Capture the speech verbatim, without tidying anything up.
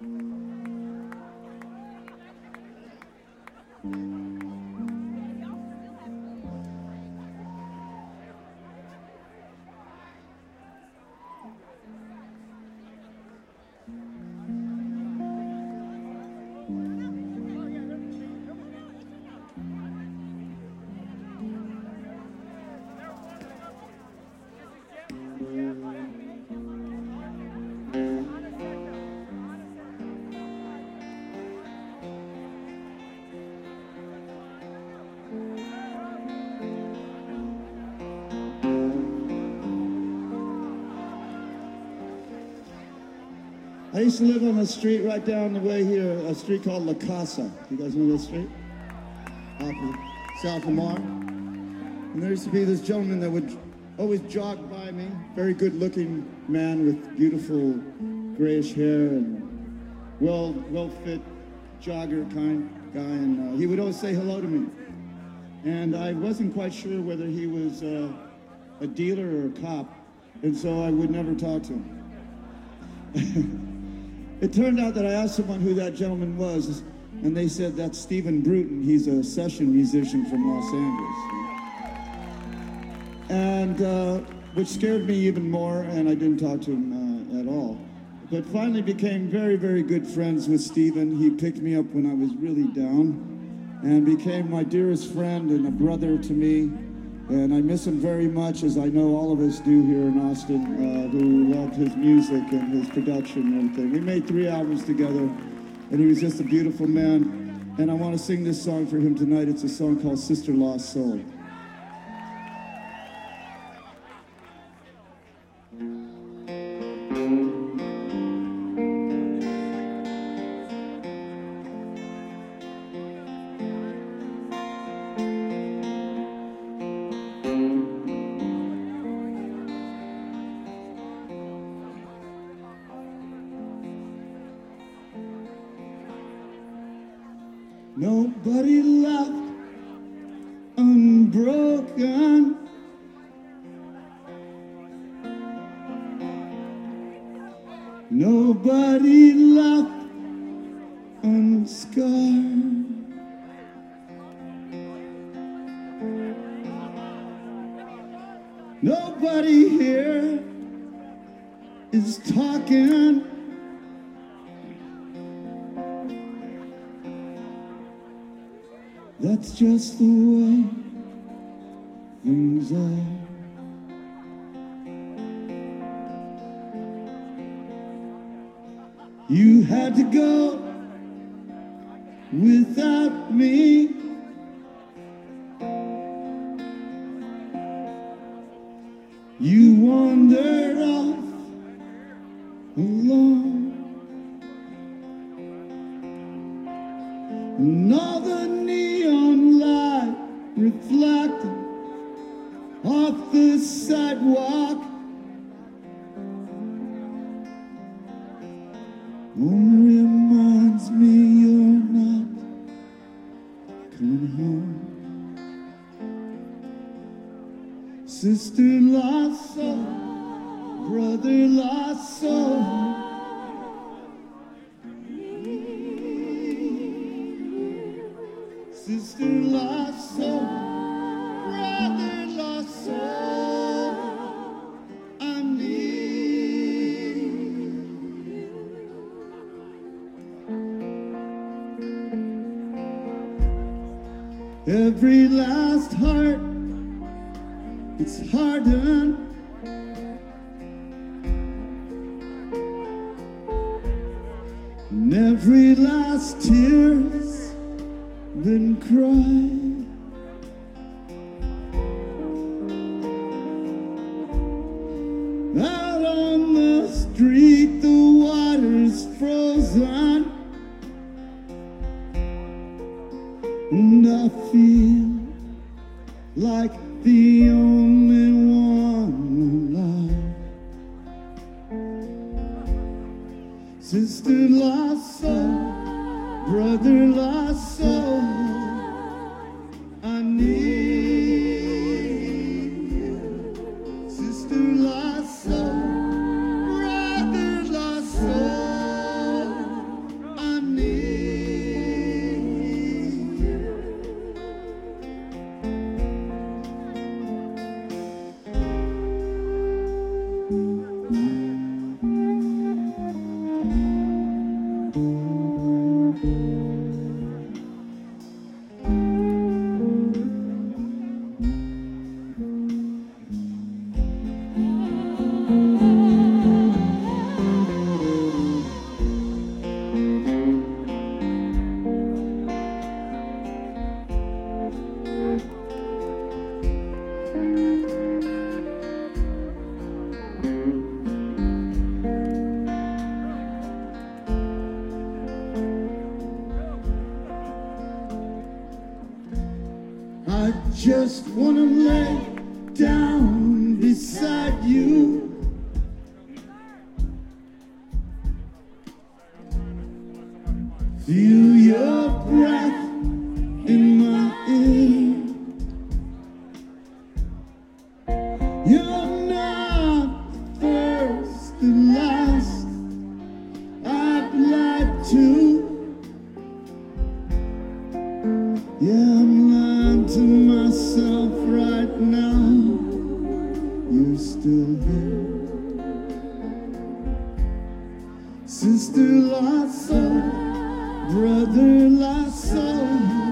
I used to live on a street right down the way here, a street called La Casa. You guys know that street? Off of South Lamar. And there used to be this gentleman that would always jog by me, very good-looking man with beautiful grayish hair and well, well-fit jogger kind guy, and uh, he would always say hello to me. And I wasn't quite sure whether he was uh, a dealer or a cop, and so I would never talk to him. It turned out that I asked someone who that gentleman was, and they said that's Stephen Bruton. He's a session musician from Los Angeles. And, uh, which scared me even more, and I didn't talk to him uh, at all. But finally became very, very good friends with Stephen. He picked me up when I was really down, and became my dearest friend and a brother to me. And I miss him very much, as I know all of us do here in Austin, uh, who loved his music and his production and everything. We made three albums together, and he was just a beautiful man. And I want to sing this song for him tonight. It's a song called Sister Lost Soul. Nobody left unbroken. Nobody left unscarred. Nobody here is talking. That's just the way things are. You had to go without me. You wandered off alone. And all the neon light reflected off the sidewalk only reminds me you're not coming home. Sister lost soul, brother lost soul. Sister lost soul, brother lost soul. I need you. Every last heart, it's hardened. And every last tear's been cried. Out on the street, the water's frozen, and I feel like the only one alive. Sister lost soul, brother lost soul. I need you. Sister lost soul, brother lost soul. just wanna lay down beside you. Feel your breath in my ear. You're not first and last. I'd like to. Yeah, I'm lying to myself right now. You're still here. Sister lost soul, brother lost soul.